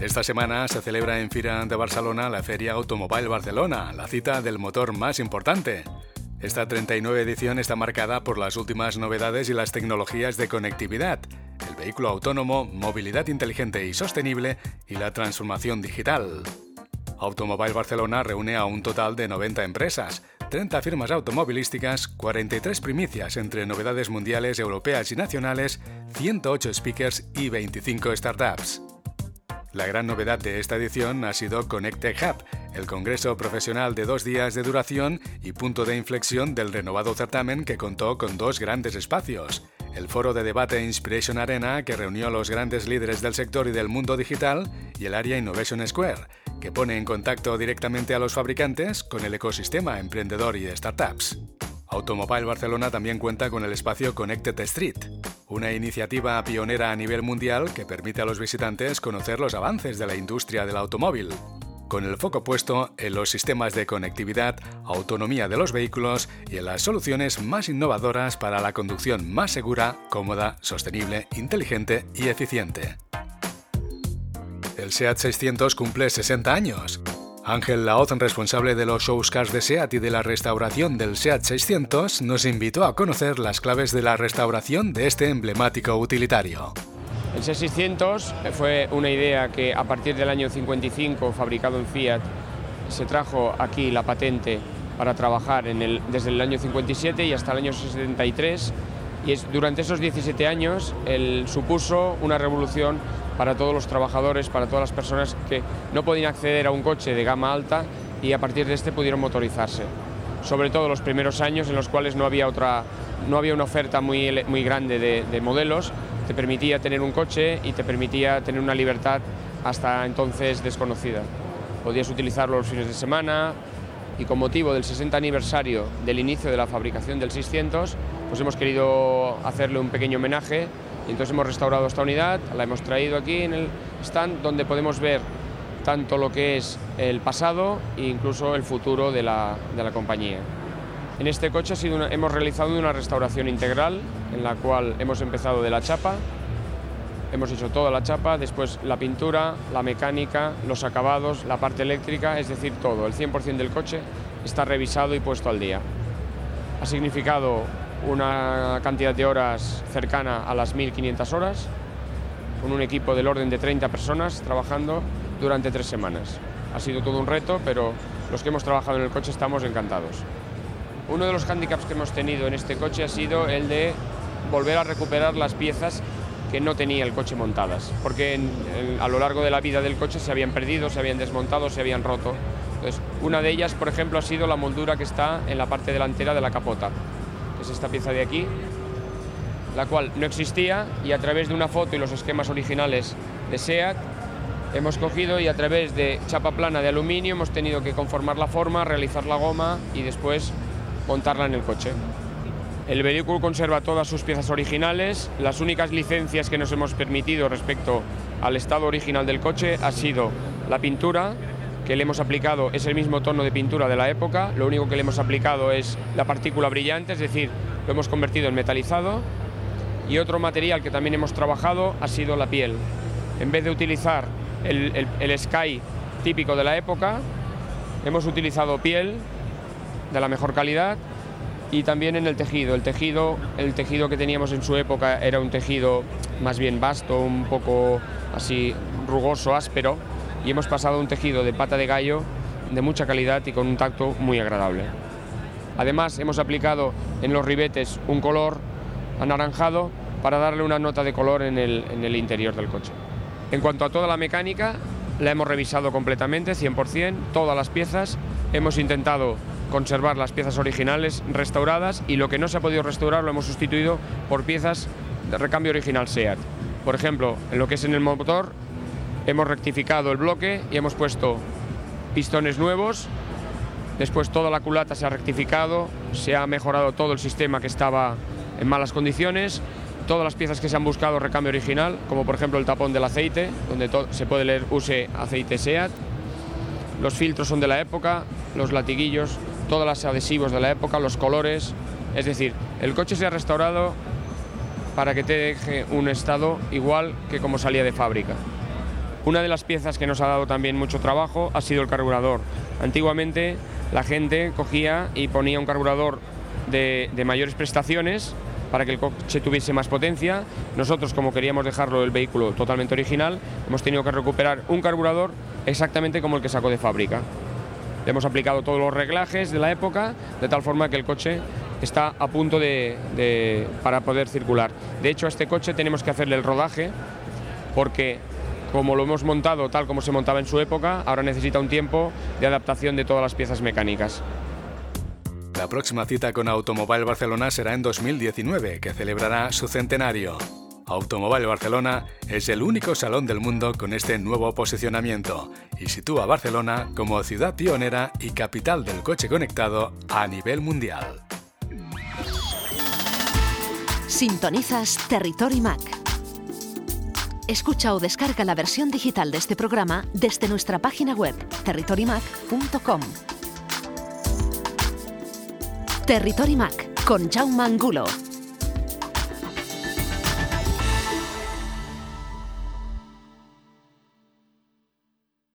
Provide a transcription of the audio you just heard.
Esta semana se celebra en Fira de Barcelona la Feria Automobile Barcelona, la cita del motor más importante. Esta 39 edición está marcada por las últimas novedades y las tecnologías de conectividad, el vehículo autónomo, movilidad inteligente y sostenible y la transformación digital. Automobile Barcelona reúne a un total de 90 empresas, 30 firmas automovilísticas, 43 primicias entre novedades mundiales, europeas y nacionales, 108 speakers y 25 startups. La gran novedad de esta edición ha sido Connect Hub, el congreso profesional de 2 días de duración y punto de inflexión del renovado certamen que contó con 2 grandes espacios. El foro de debate Inspiration Arena, que reunió a los grandes líderes del sector y del mundo digital, y el área Innovation Square, que pone en contacto directamente a los fabricantes con el ecosistema emprendedor y de startups. Automobile Barcelona también cuenta con el espacio Connected Street, una iniciativa pionera a nivel mundial que permite a los visitantes conocer los avances de la industria del automóvil, con el foco puesto en los sistemas de conectividad, autonomía de los vehículos y en las soluciones más innovadoras para la conducción más segura, cómoda, sostenible, inteligente y eficiente. El SEAT 600 cumple 60 años. Ángel Laoz, responsable de los showcars de SEAT y de la restauración del SEAT 600, nos invitó a conocer las claves de la restauración de este emblemático utilitario. El SEAT 600 fue una idea que a partir del año 55, fabricado en Fiat, se trajo aquí la patente para trabajar desde el año 57 y hasta el año 73, y durante esos 17 años supuso una revolución para todos los trabajadores, para todas las personas que no podían acceder a un coche de gama alta y a partir de este pudieron motorizarse. Sobre todo los primeros años en los cuales no había una oferta muy grande de modelos, te permitía tener un coche y te permitía tener una libertad hasta entonces desconocida. Podías utilizarlo los fines de semana y con motivo del 60 aniversario del inicio de la fabricación del 600, pues hemos querido hacerle un pequeño homenaje. Y entonces hemos restaurado esta unidad, la hemos traído aquí en el stand donde podemos ver tanto lo que es el pasado e incluso el futuro de la compañía. En este coche hemos realizado una restauración integral en la cual hemos empezado de la chapa, hemos hecho toda la chapa, después la pintura, la mecánica, los acabados, la parte eléctrica, es decir, todo. El 100% del coche está revisado y puesto al día. Ha significado una cantidad de horas cercana a las 1.500 horas, con un equipo del orden de 30 personas trabajando durante 3 semanas. Ha sido todo un reto, pero los que hemos trabajado en el coche estamos encantados. Uno de los hándicaps que hemos tenido en este coche ha sido el de volver a recuperar las piezas que no tenía el coche montadas, porque a lo largo de la vida del coche se habían perdido, se habían desmontado, se habían roto. Entonces, una de ellas, por ejemplo, ha sido la moldura que está en la parte delantera de la capota. Es esta pieza de aquí, la cual no existía, y a través de una foto y los esquemas originales de SEAT hemos cogido y a través de chapa plana de aluminio hemos tenido que conformar la forma, realizar la goma y después montarla en el coche. El vehículo conserva todas sus piezas originales. Las únicas licencias que nos hemos permitido respecto al estado original del coche ha sido la pintura, que le hemos aplicado es el mismo tono de pintura de la época, lo único que le hemos aplicado es la partícula brillante, es decir, lo hemos convertido en metalizado, y otro material que también hemos trabajado ha sido la piel. En vez de utilizar el Sky típico de la época, hemos utilizado piel de la mejor calidad y también en el tejido. El tejido que teníamos en su época era un tejido más bien vasto, un poco así rugoso, áspero, y hemos pasado a un tejido de pata de gallo de mucha calidad y con un tacto muy agradable. Además, hemos aplicado en los ribetes un color anaranjado para darle una nota de color en el interior del coche. En cuanto a toda la mecánica, la hemos revisado completamente, 100%, todas las piezas. Hemos intentado conservar las piezas originales restauradas y lo que no se ha podido restaurar lo hemos sustituido por piezas de recambio original SEAT. Por ejemplo, en lo que es en el motor, hemos rectificado el bloque y hemos puesto pistones nuevos. Después toda la culata se ha rectificado, se ha mejorado todo el sistema que estaba en malas condiciones. Todas las piezas que se han buscado recambio original, como por ejemplo el tapón del aceite, donde se puede leer use aceite SEAT. Los filtros son de la época, los latiguillos, todos los adhesivos de la época, los colores. Es decir, el coche se ha restaurado para que te deje un estado igual que como salía de fábrica. Una de las piezas que nos ha dado también mucho trabajo ha sido el carburador. Antiguamente la gente cogía y ponía un carburador de mayores prestaciones para que el coche tuviese más potencia. Nosotros, como queríamos dejarlo el vehículo totalmente original, hemos tenido que recuperar un carburador exactamente como el que sacó de fábrica. Le hemos aplicado todos los reglajes de la época, de tal forma que el coche está a punto para poder circular. De hecho, a este coche tenemos que hacerle el rodaje, porque como lo hemos montado tal como se montaba en su época, ahora necesita un tiempo de adaptación de todas las piezas mecánicas. La próxima cita con Automobile Barcelona será en 2019, que celebrará su centenario. Automobile Barcelona es el único salón del mundo con este nuevo posicionamiento y sitúa a Barcelona como ciudad pionera y capital del coche conectado a nivel mundial. Sintonizas Territory Mac. Escucha o descarga la versión digital de este programa desde nuestra página web territorymac.com. Territory Mac con Jaume Angulo.